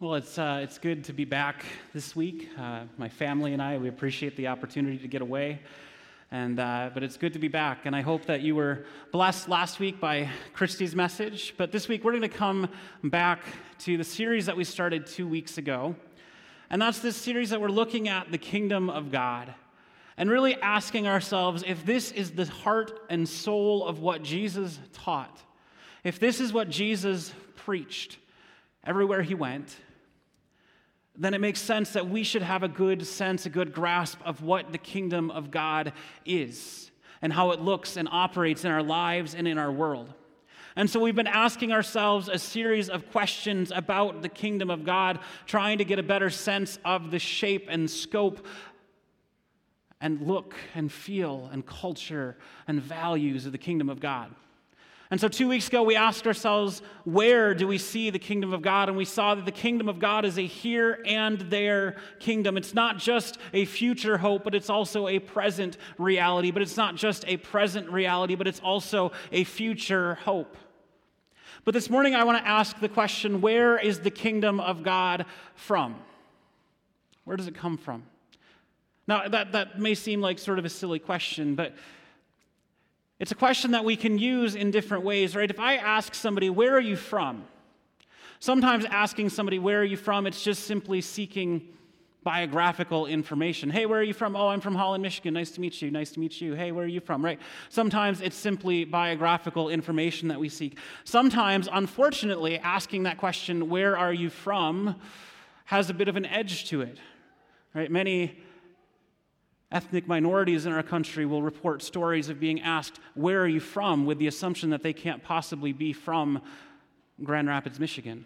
Well, it's good to be back this week. My family and I, we appreciate the opportunity to get away, but it's good to be back. And I hope that you were blessed last week by Christy's message. But this week we're going to come back to the series that we started 2 weeks ago, and that's this series that we're looking at the kingdom of God, and really asking ourselves if this is the heart and soul of what Jesus taught, if this is what Jesus preached everywhere he went, then it makes sense that we should have a good sense, a good grasp of what the kingdom of God is and how it looks and operates in our lives and in our world. And so we've been asking ourselves a series of questions about the kingdom of God, trying to get a better sense of the shape and scope and look and feel and culture and values of the kingdom of God. And so 2 weeks ago, we asked ourselves, where do we see the kingdom of God? And we saw that the kingdom of God is a here and there kingdom. It's not just a future hope, but it's also a present reality. But it's not just a present reality, but it's also a future hope. But this morning, I want to ask the question, where is the kingdom of God from? Where does it come from? Now, that may seem like sort of a silly question, but it's a question that we can use in different ways, right? If I ask somebody, where are you from? Sometimes asking somebody, where are you from, it's just simply seeking biographical information. Hey, where are you from? Oh, I'm from Holland, Michigan. Nice to meet you. Nice to meet you. Hey, where are you from? Right? Sometimes it's simply biographical information that we seek. Sometimes, unfortunately, asking that question, where are you from, has a bit of an edge to it, right? Many ethnic minorities in our country will report stories of being asked, where are you from, with the assumption that they can't possibly be from Grand Rapids, Michigan.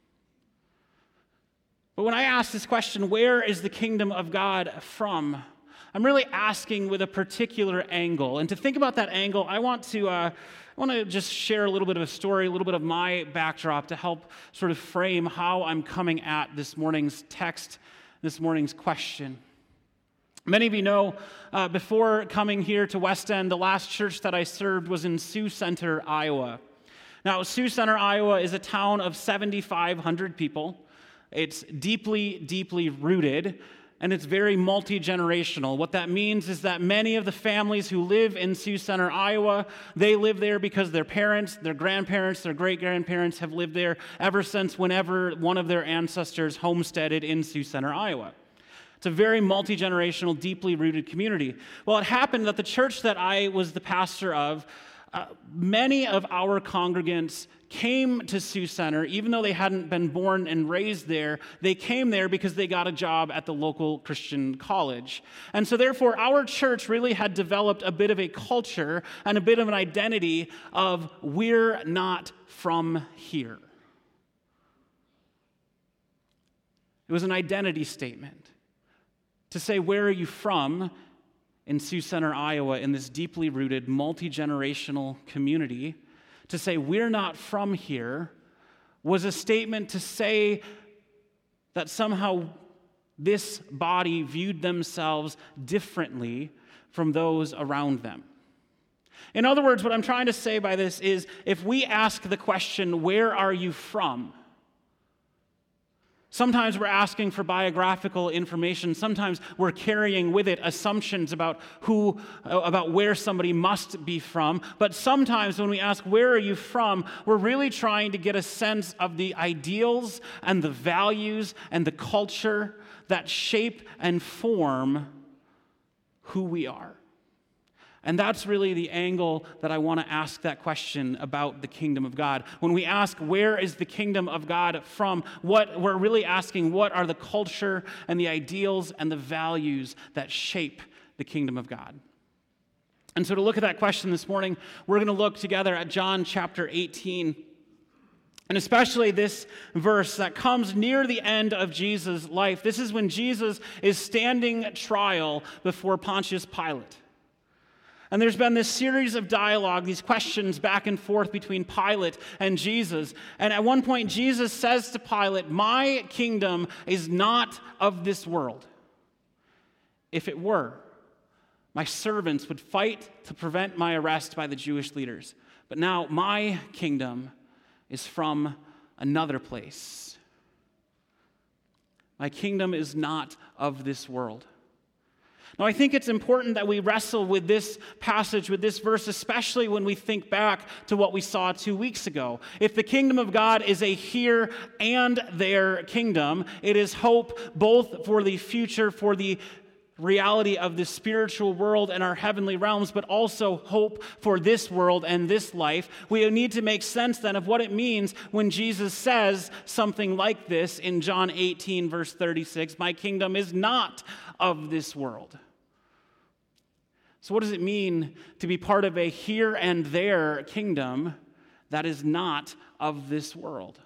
But when I ask this question, where is the kingdom of God from, I'm really asking with a particular angle. And to think about that angle, I want to just share a little bit of a story, a little bit of my backdrop to help sort of frame how I'm coming at this morning's text, this morning's question. Many of you know, before coming here to West End, the last church that I served was in Sioux Center, Iowa. Now, Sioux Center, Iowa is a town of 7,500 people. It's deeply, deeply rooted, and it's very multi-generational. What that means is that many of the families who live in Sioux Center, Iowa, they live there because their parents, their grandparents, their great-grandparents have lived there ever since whenever one of their ancestors homesteaded in Sioux Center, Iowa. It's a very multi-generational, deeply rooted community. Well, it happened that the church that I was the pastor of, many of our congregants came to Sioux Center, even though they hadn't been born and raised there. They came there because they got a job at the local Christian college. And so therefore, our church really had developed a bit of a culture and a bit of an identity of, we're not from here. It was an identity statement. To say, where are you from in Sioux Center, Iowa, in this deeply rooted, multi-generational community, to say, we're not from here, was a statement to say that somehow this body viewed themselves differently from those around them. In other words, what I'm trying to say by this is, if we ask the question, where are you from? Sometimes we're asking for biographical information. Sometimes we're carrying with it assumptions about where somebody must be from. But sometimes when we ask, where are you from, we're really trying to get a sense of the ideals and the values and the culture that shape and form who we are. And that's really the angle that I want to ask that question about the kingdom of God. When we ask, where is the kingdom of God from, what we're really asking, what are the culture and the ideals and the values that shape the kingdom of God? And so to look at that question this morning, we're going to look together at John chapter 18, and especially this verse that comes near the end of Jesus' life. This is when Jesus is standing trial before Pontius Pilate. And there's been this series of dialogue, these questions back and forth between Pilate and Jesus. And at one point, Jesus says to Pilate, my kingdom is not of this world. If it were, my servants would fight to prevent my arrest by the Jewish leaders. But now my kingdom is from another place. My kingdom is not of this world. Now, I think it's important that we wrestle with this passage, with this verse, especially when we think back to what we saw 2 weeks ago. If the kingdom of God is a here and there kingdom, it is hope both for the future, for the reality of the spiritual world and our heavenly realms, but also hope for this world and this life. We need to make sense then of what it means when Jesus says something like this in John 18, verse 36, "My kingdom is not of this world." So what does it mean to be part of a here and there kingdom that is not of this world?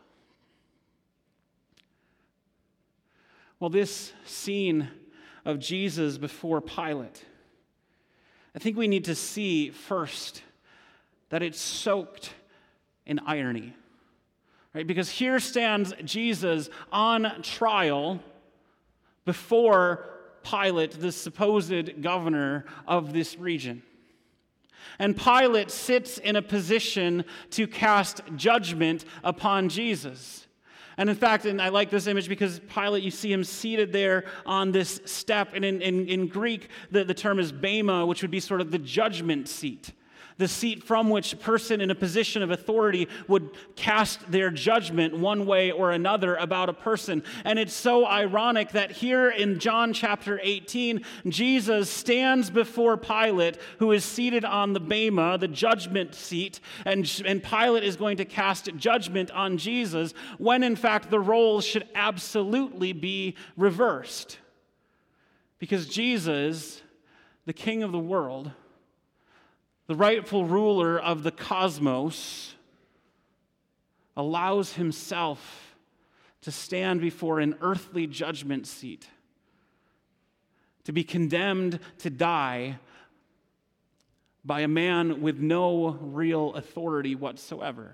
Well, this scene of Jesus before Pilate, I think we need to see first that it's soaked in irony, right? Because here stands Jesus on trial before Pilate, the supposed governor of this region. And Pilate sits in a position to cast judgment upon Jesus. And in fact, and I like this image because Pilate, you see him seated there on this step. And in Greek, the term is bema, which would be sort of the judgment seat. The seat from which a person in a position of authority would cast their judgment one way or another about a person. And it's so ironic that here in John chapter 18, Jesus stands before Pilate, who is seated on the bema, the judgment seat, and Pilate is going to cast judgment on Jesus, when in fact the roles should absolutely be reversed. Because Jesus, the King of the world, the rightful ruler of the cosmos, allows himself to stand before an earthly judgment seat, to be condemned to die by a man with no real authority whatsoever.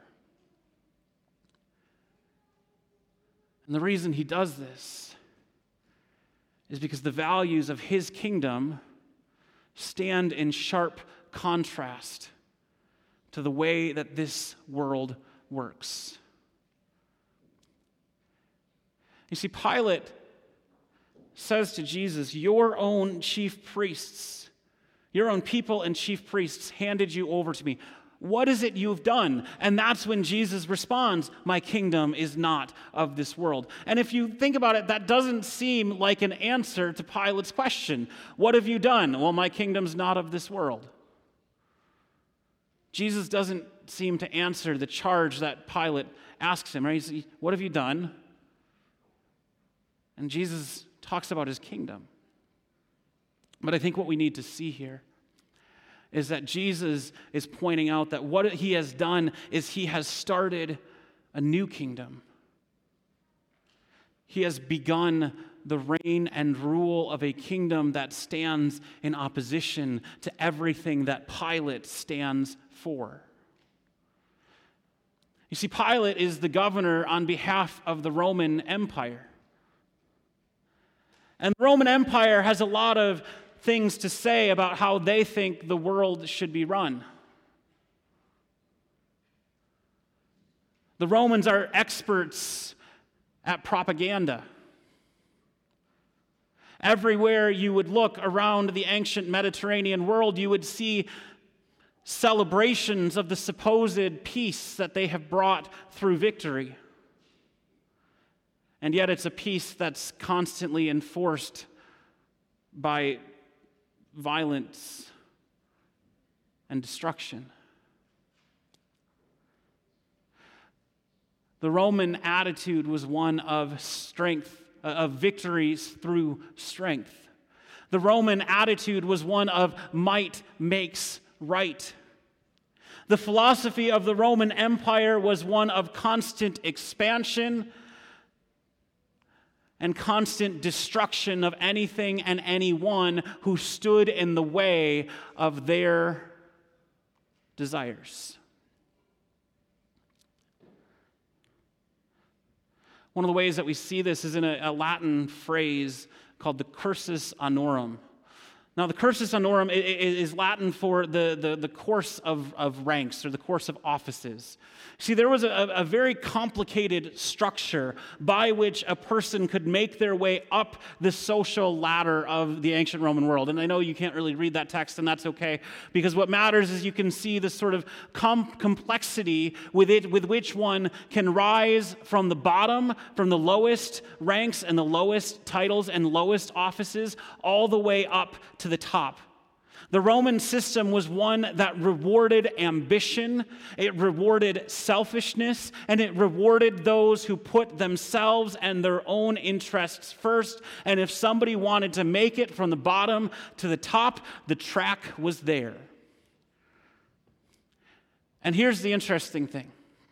And the reason he does this is because the values of his kingdom stand in sharp contrast to the way that this world works. You see, Pilate says to Jesus, "Your own chief priests, your own people and chief priests handed you over to me. What is it you've done?" And that's when Jesus responds, "My kingdom is not of this world." And if you think about it, that doesn't seem like an answer to Pilate's question. What have you done? Well, my kingdom's not of this world. Jesus doesn't seem to answer the charge that Pilate asks him, right? What have you done? And Jesus talks about his kingdom. But I think what we need to see here is that Jesus is pointing out that what he has done is he has started a new kingdom. He has begun the reign and rule of a kingdom that stands in opposition to everything that Pilate stands for. You see, Pilate is the governor on behalf of the Roman Empire. And the Roman Empire has a lot of things to say about how they think the world should be run. The Romans are experts at propaganda. Everywhere you would look around the ancient Mediterranean world, you would see celebrations of the supposed peace that they have brought through victory. And yet it's a peace that's constantly enforced by violence and destruction. The Roman attitude was one of strength, of victories through strength. The Roman attitude was one of might makes right. The philosophy of the Roman Empire was one of constant expansion and constant destruction of anything and anyone who stood in the way of their desires. One of the ways that we see this is in a Latin phrase called the cursus honorum. Now, the cursus honorum is Latin for the course of ranks or the course of offices. See, there was a very complicated structure by which a person could make their way up the social ladder of the ancient Roman world. And I know you can't really read that text, and that's okay, because what matters is you can see the sort of complexity with which one can rise from the bottom, from the lowest ranks and the lowest titles and lowest offices, all the way up to the top. The Roman system was one that rewarded ambition, it rewarded selfishness, and it rewarded those who put themselves and their own interests first. And if somebody wanted to make it from the bottom to the top, the track was there. And here's the interesting thing.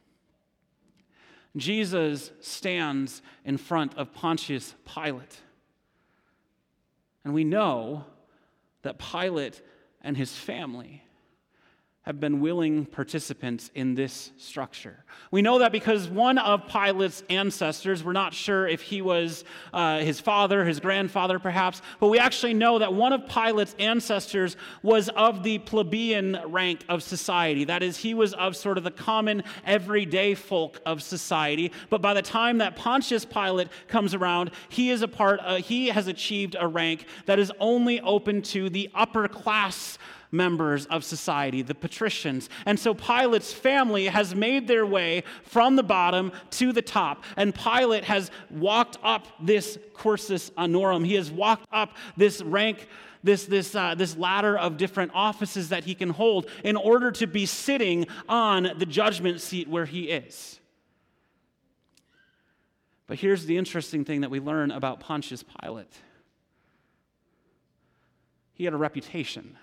Jesus stands in front of Pontius Pilate. And we know that Pilate and his family have been willing participants in this structure. We know that because one of Pilate's ancestors, we're not sure if he was his father, his grandfather perhaps, but we actually know that one of Pilate's ancestors was of the plebeian rank of society. That is, he was of sort of the common everyday folk of society. But by the time that Pontius Pilate comes around, he has achieved a rank that is only open to the upper class members of society, the patricians. And so Pilate's family has made their way from the bottom to the top. And Pilate has walked up this cursus honorum. He has walked up this rank, this ladder of different offices that he can hold in order to be sitting on the judgment seat where he is. But here's the interesting thing that we learn about Pontius Pilate. He had a reputation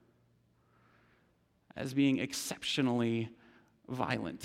as being exceptionally violent,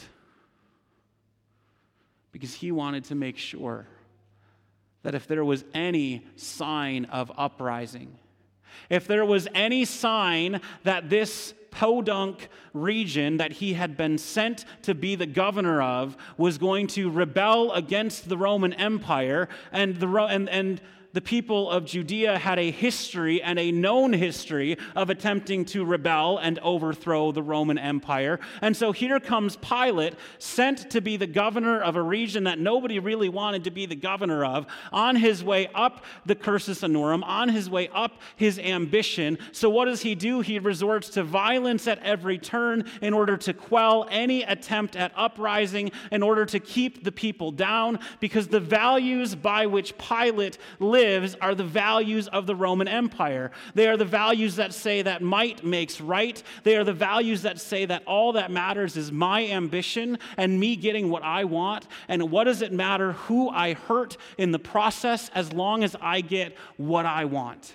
because he wanted to make sure that if there was any sign of uprising, if there was any sign that this podunk region that he had been sent to be the governor of was going to rebel against the Roman Empire, and the people of Judea had a history and a known history of attempting to rebel and overthrow the Roman Empire. And so here comes Pilate, sent to be the governor of a region that nobody really wanted to be the governor of, on his way up the cursus honorum, on his way up his ambition. So what does he do? He resorts to violence at every turn in order to quell any attempt at uprising, in order to keep the people down, because the values by which Pilate lives are the values of the Roman Empire. They are the values that say that might makes right. They are the values that say that all that matters is my ambition and me getting what I want. And what does it matter who I hurt in the process as long as I get what I want?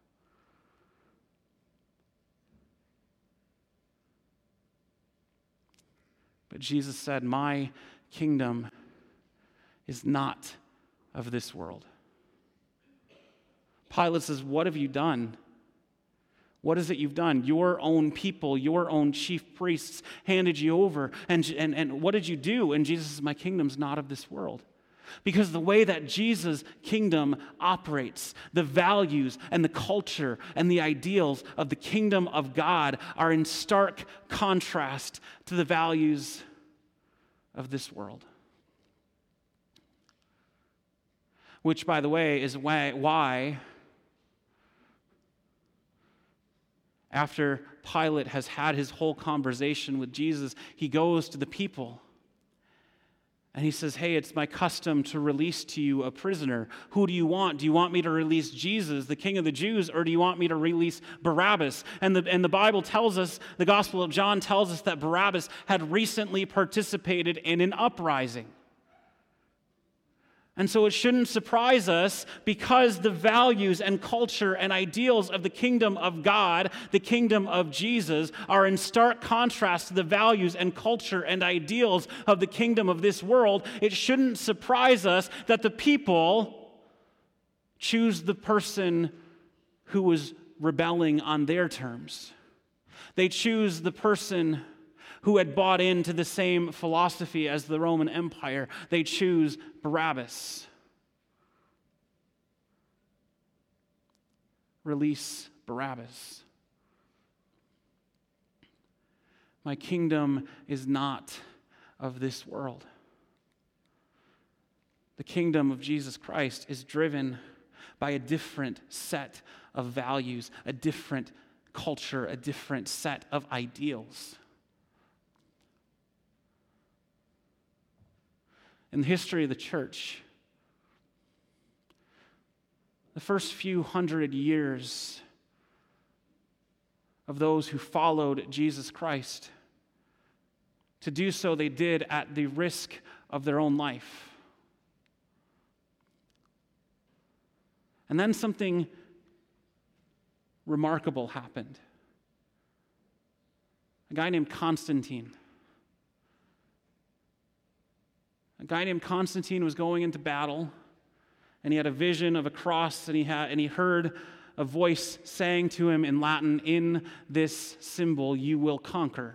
But Jesus said, "My kingdom is not of this world." Pilate says, "What have you done? What is it you've done? Your own people, your own chief priests handed you over. And what did you do?" And Jesus says, "My kingdom's not of this world." Because the way that Jesus' kingdom operates, the values and the culture and the ideals of the kingdom of God are in stark contrast to the values of this world. Which, by the way, is why after Pilate has had his whole conversation with Jesus, he goes to the people and he says, "Hey, it's my custom to release to you a prisoner. Who do you want? Do you want me to release Jesus, the King of the Jews, or do you want me to release Barabbas?" And the Bible tells us, the Gospel of John tells us that Barabbas had recently participated in an uprising. And so it shouldn't surprise us, because the values and culture and ideals of the kingdom of God, the kingdom of Jesus, are in stark contrast to the values and culture and ideals of the kingdom of this world. It shouldn't surprise us that the people choose the person who was rebelling on their terms. They choose the person who had bought into the same philosophy as the Roman Empire. They choose Barabbas. Release Barabbas. My kingdom is not of this world. The kingdom of Jesus Christ is driven by a different set of values, a different culture, a different set of ideals. In the history of the church, the first few hundred years of those who followed Jesus Christ, to do so they did at the risk of their own life. And then something remarkable happened. A guy named Constantine. A guy named Constantine was going into battle, and he had a vision of a cross, and he heard a voice saying to him in Latin, "In this symbol you will conquer."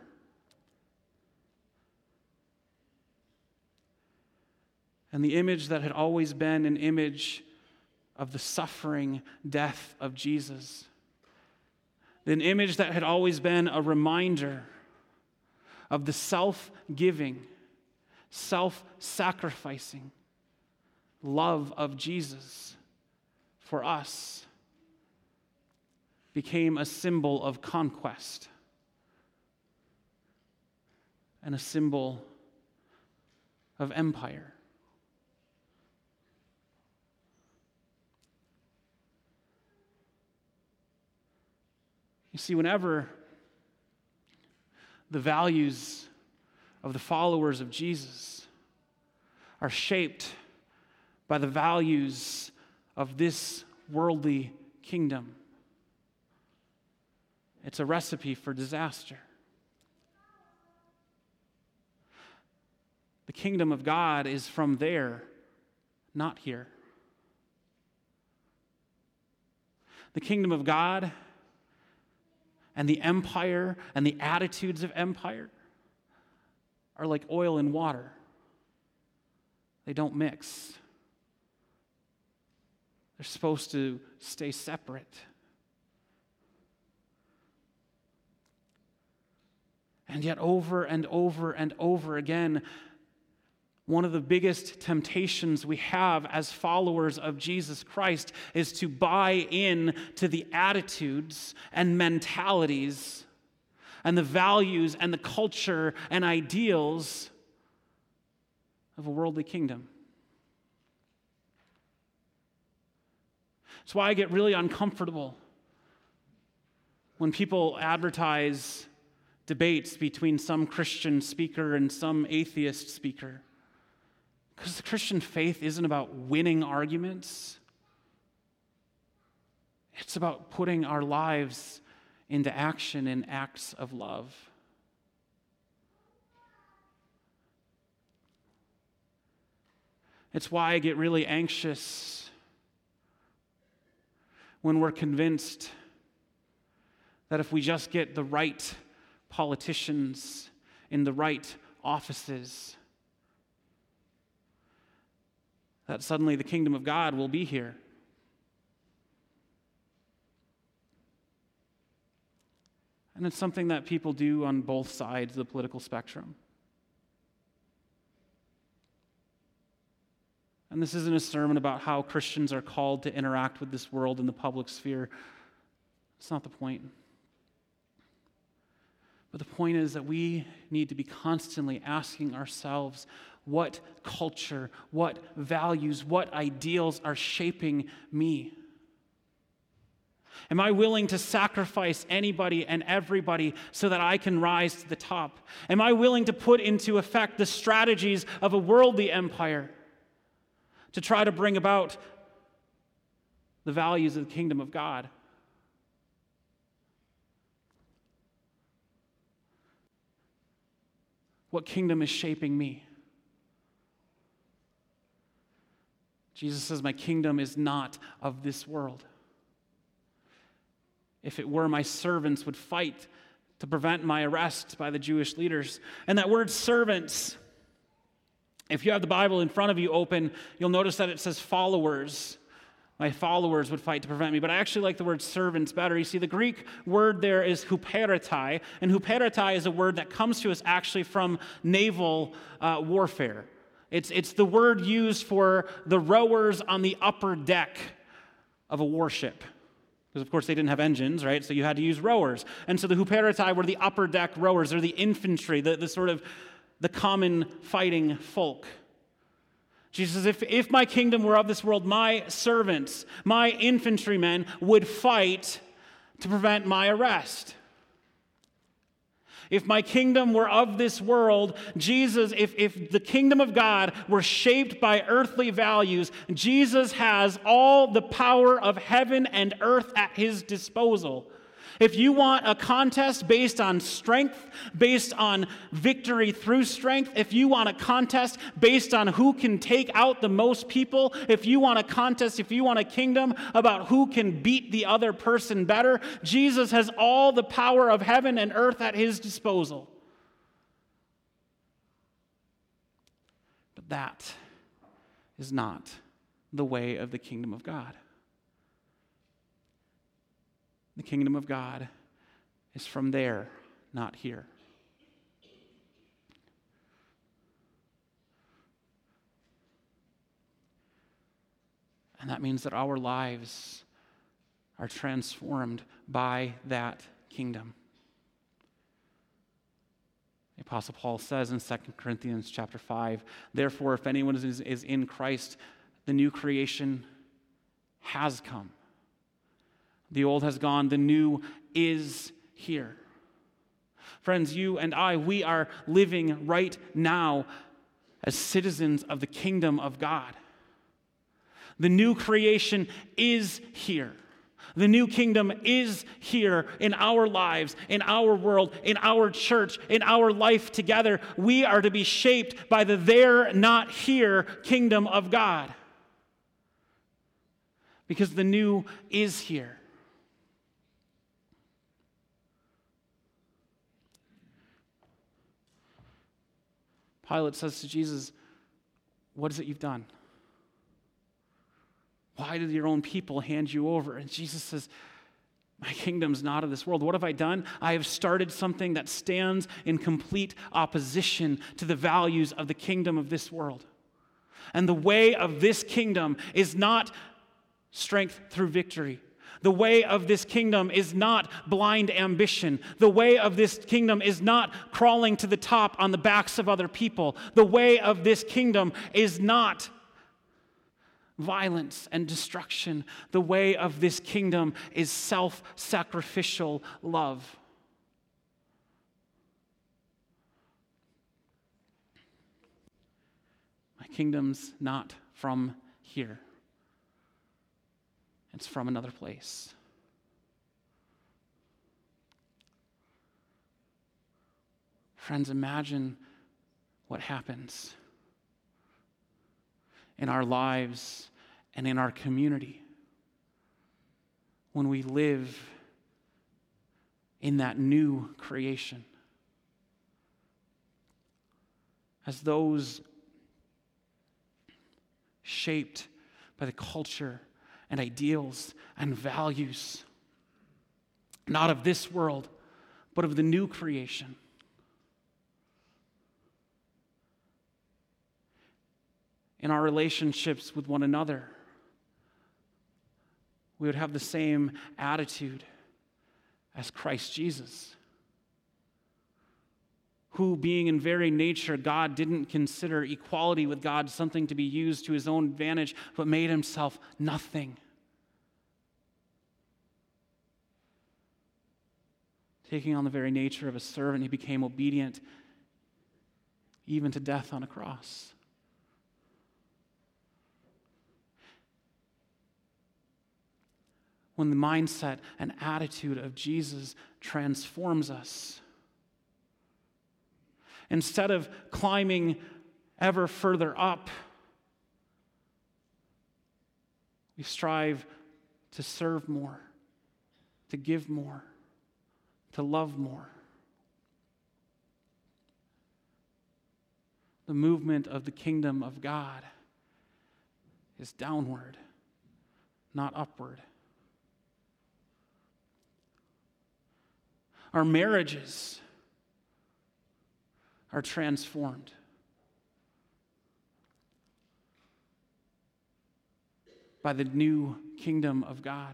And the image that had always been an image of the suffering death of Jesus, an image that had always been a reminder of the self-giving, self-sacrificing love of Jesus for us, became a symbol of conquest and a symbol of empire. You see, whenever the values of the followers of Jesus are shaped by the values of this worldly kingdom, it's a recipe for disaster. The kingdom of God is from there, not here. The kingdom of God and the empire and the attitudes of empire are like oil and water. They don't mix. They're supposed to stay separate. And yet over and over and over again, one of the biggest temptations we have as followers of Jesus Christ is to buy in to the attitudes and mentalities and the values and the culture and ideals of a worldly kingdom. That's why I get really uncomfortable when people advertise debates between some Christian speaker and some atheist speaker. Because the Christian faith isn't about winning arguments. It's about putting our lives into action in acts of love. It's why I get really anxious when we're convinced that if we just get the right politicians in the right offices, that suddenly the kingdom of God will be here. And it's something that people do on both sides of the political spectrum. And this isn't a sermon about how Christians are called to interact with this world in the public sphere. It's not the point. But the point is that we need to be constantly asking ourselves, what culture, what values, what ideals are shaping me? Am I willing to sacrifice anybody and everybody so that I can rise to the top? Am I willing to put into effect the strategies of a worldly empire to try to bring about the values of the kingdom of God? What kingdom is shaping me? Jesus says, my kingdom is not of this world. If it were, my servants would fight to prevent my arrest by the Jewish leaders. And that word servants, if you have the Bible in front of you open, you'll notice that it says followers. My followers would fight to prevent me, but I actually like the word servants better. You see, the Greek word there is huperetai, and huperetai is a word that comes to us actually from naval warfare. It's the word used for the rowers on the upper deck of a warship. Because, of course, they didn't have engines, right? So you had to use rowers. And so the huperetai were the upper deck rowers. They're the infantry, the sort of the common fighting folk. Jesus says, if my kingdom were of this world, my servants, my infantrymen would fight to prevent my arrest. If my kingdom were of this world, Jesus, if the kingdom of God were shaped by earthly values, Jesus has all the power of heaven and earth at his disposal. If you want a contest based on strength, based on victory through strength, if you want a contest based on who can take out the most people, if you want a contest, if you want a kingdom about who can beat the other person better, Jesus has all the power of heaven and earth at his disposal. But that is not the way of the kingdom of God. The kingdom of God is from there, not here. And that means that our lives are transformed by that kingdom. The Apostle Paul says in 2 Corinthians chapter 5, therefore, if anyone is in Christ, the new creation has come. The old has gone, the new is here. Friends, you and I, we are living right now as citizens of the kingdom of God. The new creation is here. The new kingdom is here in our lives, in our world, in our church, in our life together. We are to be shaped by the there, not here kingdom of God. Because the new is here. Pilate says to Jesus, what is it you've done? Why did your own people hand you over? And Jesus says, my kingdom's not of this world. What have I done? I have started something that stands in complete opposition to the values of the kingdom of this world. And the way of this kingdom is not strength through victory. The way of this kingdom is not blind ambition. The way of this kingdom is not crawling to the top on the backs of other people. The way of this kingdom is not violence and destruction. The way of this kingdom is self-sacrificial love. My kingdom's not from here. It's from another place. Friends, imagine what happens in our lives and in our community when we live in that new creation. As those shaped by the culture and ideals and values, not of this world, but of the new creation. In our relationships with one another, we would have the same attitude as Christ Jesus, who, being in very nature God, didn't consider equality with God something to be used to his own advantage, but made himself nothing. Taking on the very nature of a servant, he became obedient even to death on a cross. When the mindset and attitude of Jesus transforms us, instead of climbing ever further up, we strive to serve more, to give more, to love more. The movement of the kingdom of God is downward, not upward. Our marriages are transformed by the new kingdom of God.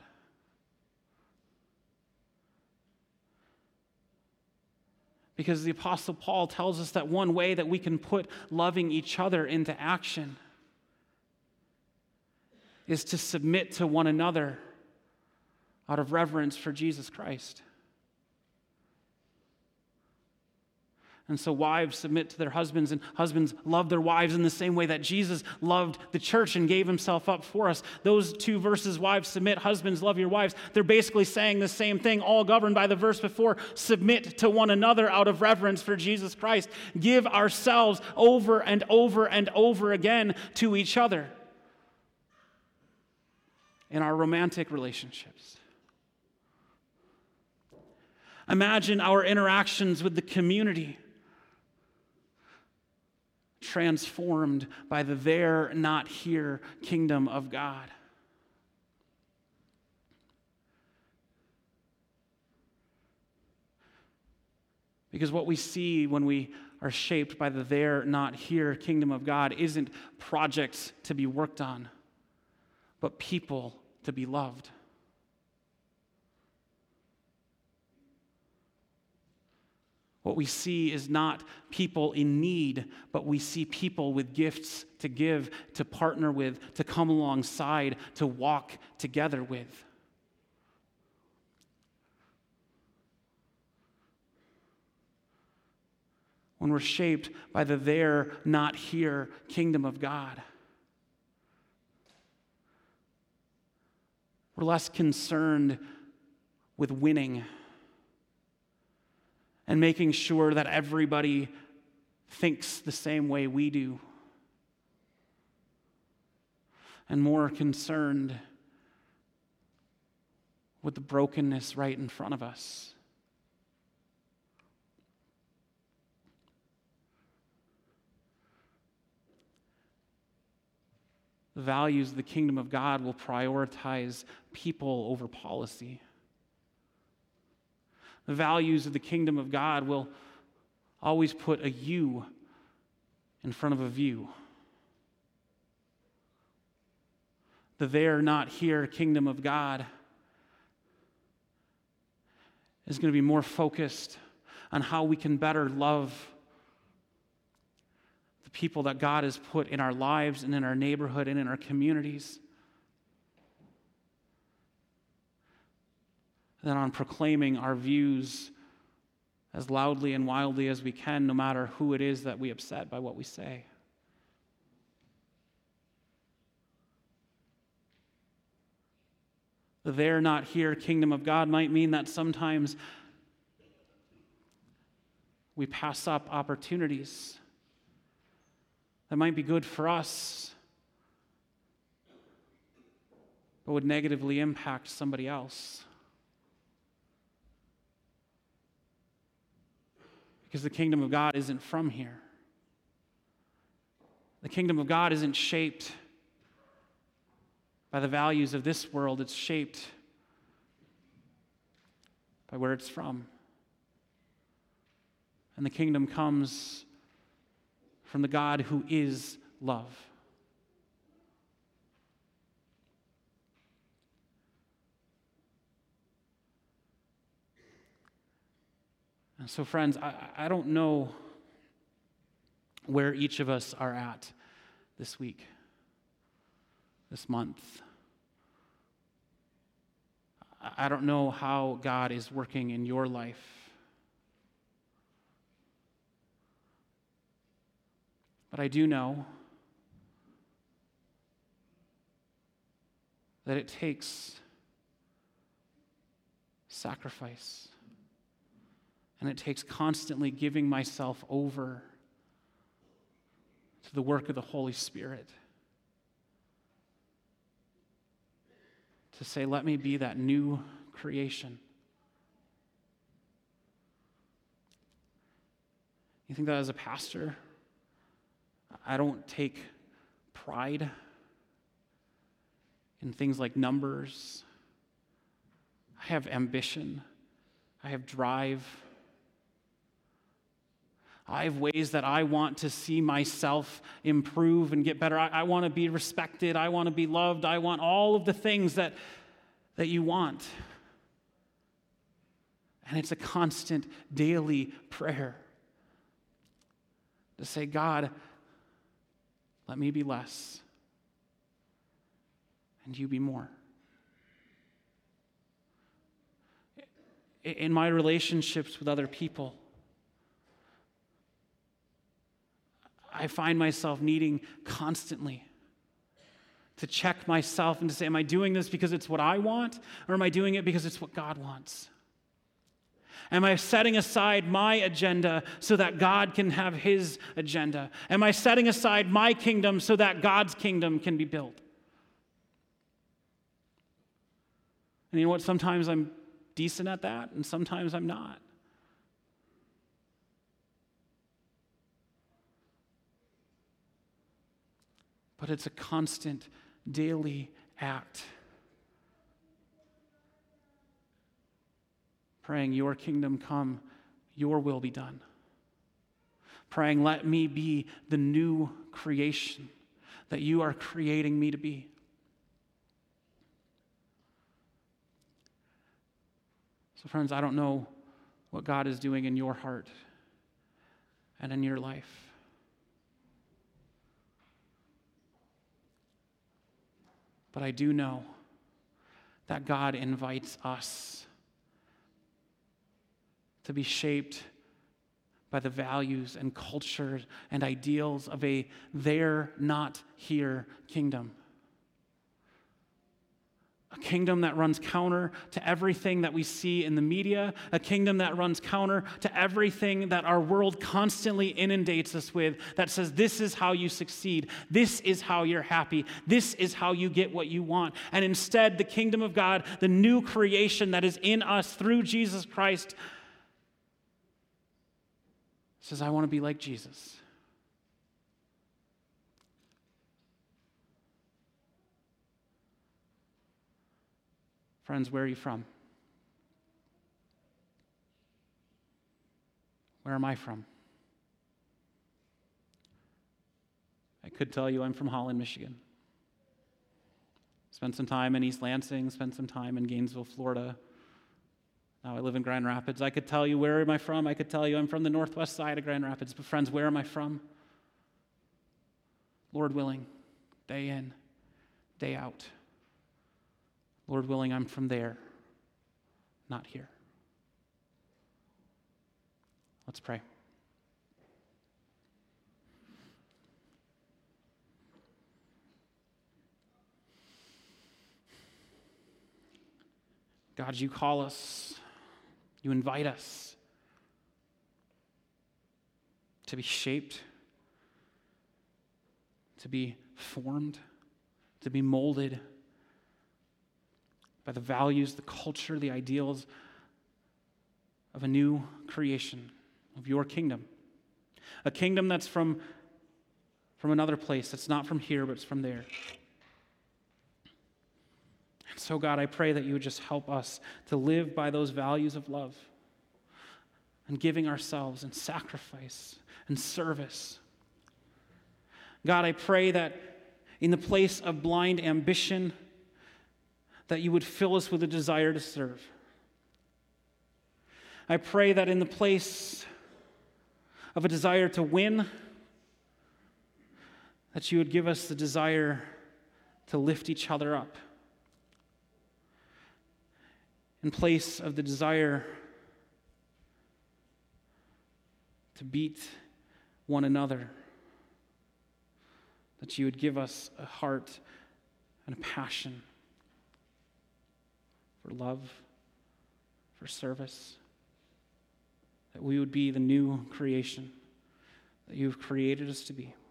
Because the Apostle Paul tells us that one way that we can put loving each other into action is to submit to one another out of reverence for Jesus Christ. And so wives submit to their husbands, and husbands love their wives in the same way that Jesus loved the church and gave himself up for us. Those two verses, wives submit, husbands love your wives, they're basically saying the same thing, all governed by the verse before. Submit to one another out of reverence for Jesus Christ. Give ourselves over and over and over again to each other in our romantic relationships. Imagine our interactions with the community transformed by the there, not here kingdom of God. Because what we see when we are shaped by the there, not here kingdom of God isn't projects to be worked on, but people to be loved. What we see is not people in need, but we see people with gifts to give, to partner with, to come alongside, to walk together with. When we're shaped by the there, not here kingdom of God, we're less concerned with winning and making sure that everybody thinks the same way we do, and more concerned with the brokenness right in front of us. The values of the kingdom of God will prioritize people over policy. The values of the kingdom of God will always put a you in front of a view. The there, not here kingdom of God is going to be more focused on how we can better love the people that God has put in our lives and in our neighborhood and in our communities, than on proclaiming our views as loudly and wildly as we can, no matter who it is that we upset by what we say. The there, not here kingdom of God might mean that sometimes we pass up opportunities that might be good for us, but would negatively impact somebody else. Because the kingdom of God isn't from here. The kingdom of God isn't shaped by the values of this world. It's shaped by where it's from. And the kingdom comes from the God who is love. And so, friends, I don't know where each of us are at this week, this month. I don't know how God is working in your life. But I do know that it takes sacrifice. And it takes constantly giving myself over to the work of the Holy Spirit to say, let me be that new creation. You think that as a pastor, I don't take pride in things like numbers. I have ambition. I have drive. I have ways that I want to see myself improve and get better. I want to be respected. I want to be loved. I want all of the things that you want. And it's a constant daily prayer to say, God, let me be less and you be more. In my relationships with other people, I find myself needing constantly to check myself and to say, am I doing this because it's what I want, or am I doing it because it's what God wants? Am I setting aside my agenda so that God can have his agenda? Am I setting aside my kingdom so that God's kingdom can be built? And you know what? Sometimes I'm decent at that, and sometimes I'm not. But it's a constant, daily act. Praying, your kingdom come, your will be done. Praying, let me be the new creation that you are creating me to be. So friends, I don't know what God is doing in your heart and in your life. But I do know that God invites us to be shaped by the values and culture and ideals of a there, not here kingdom. A kingdom that runs counter to everything that we see in the media, a kingdom that runs counter to everything that our world constantly inundates us with, that says this is how you succeed, this is how you're happy, this is how you get what you want. And instead, the kingdom of God, the new creation that is in us through Jesus Christ, says, I want to be like Jesus. Friends, where are you from? Where am I from? I could tell you I'm from Holland, Michigan. Spent some time in East Lansing, spent some time in Gainesville, Florida. Now I live in Grand Rapids. I could tell you where am I from. I could tell you I'm from the northwest side of Grand Rapids. But friends, where am I from? Lord willing, day in, day out. Lord willing, I'm from there, not here. Let's pray. God, you call us, you invite us to be shaped, to be formed, to be molded by the values, the culture, the ideals of a new creation, of your kingdom. A kingdom that's from another place, that's not from here, but it's from there. And so, God, I pray that you would just help us to live by those values of love and giving ourselves and sacrifice and service. God, I pray that in the place of blind ambition, that you would fill us with a desire to serve. I pray that in the place of a desire to win, that you would give us the desire to lift each other up. In place of the desire to beat one another, that you would give us a heart and a passion for love, for service, that we would be the new creation that you've created us to be.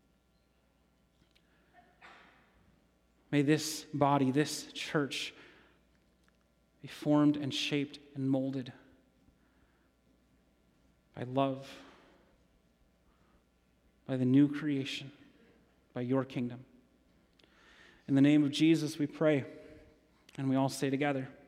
May this body, this church, be formed and shaped and molded by love, by the new creation, by your kingdom. In the name of Jesus, we pray. And we all say together,